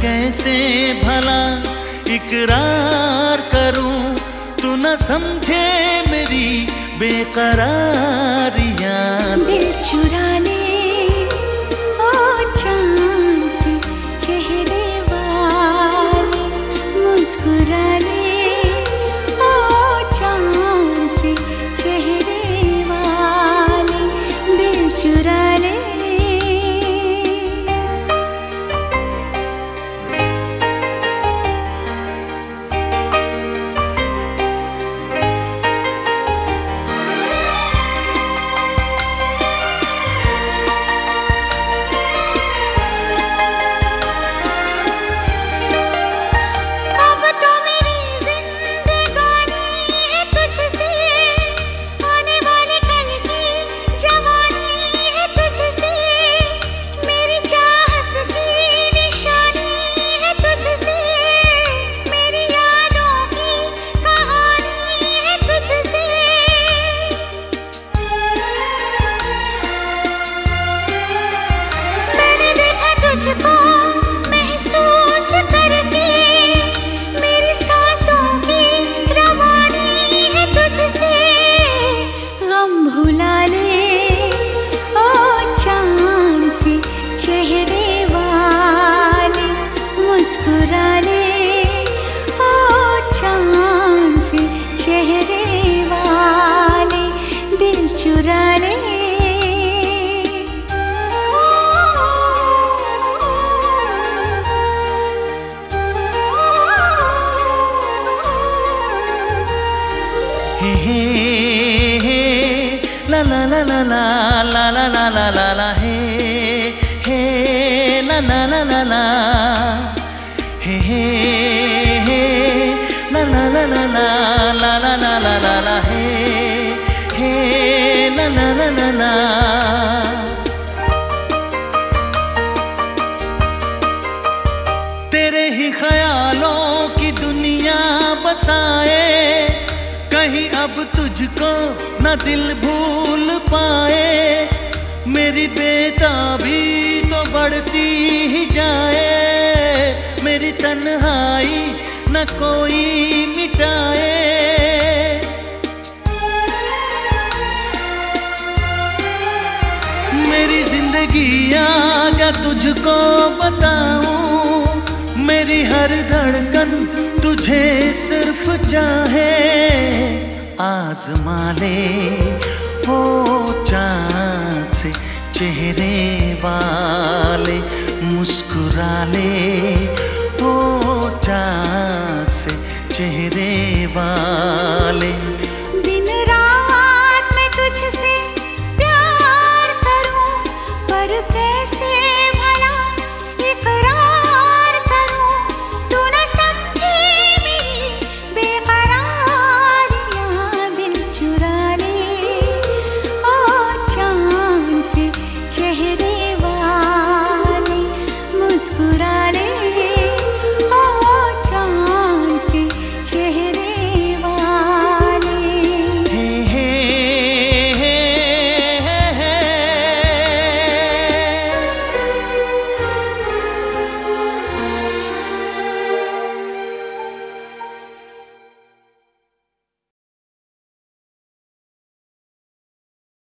कैसे भला इकरार करूं, तू न समझे मेरी बेकरारियां। दिल चुरा ले ओ चांद से चेहरे वाले, मुस्कुरा ले ओ चांद से चेहरे वाले, दिल चुरा ले। तुझको महसूस करके मेरी सांसों की रवानी है तुझसे, गम भुला ले ओ चांद से चेहरे वाले, मुस्कुरा ले ओ चांद से चेहरे वाले, दिल चुरा ले। हे हे हे ला ला ला ला ला ला ला ला ला ला ला, हे हे ला ला ला ला ला, हे हे हे ला ला ला ला ला ला ला ला ला ला ला, हे हे ला ला ला ला ला। तेरे ही ख्यालों की दुनिया बसाए, कहीं अब तुझको न दिल भूल पाए, मेरी बेताबी तो बढ़ती ही जाए, मेरी तन्हाई न कोई मिटाए। मेरी जिंदगी आजा तुझको बताऊं, मेरी हर धड़कन तुझे सिर्फ चाहे, आज़मा ले ओ चाँद से चेहरे वाले, मुस्कुरा ले ओ चाँद से चेहरे वाले।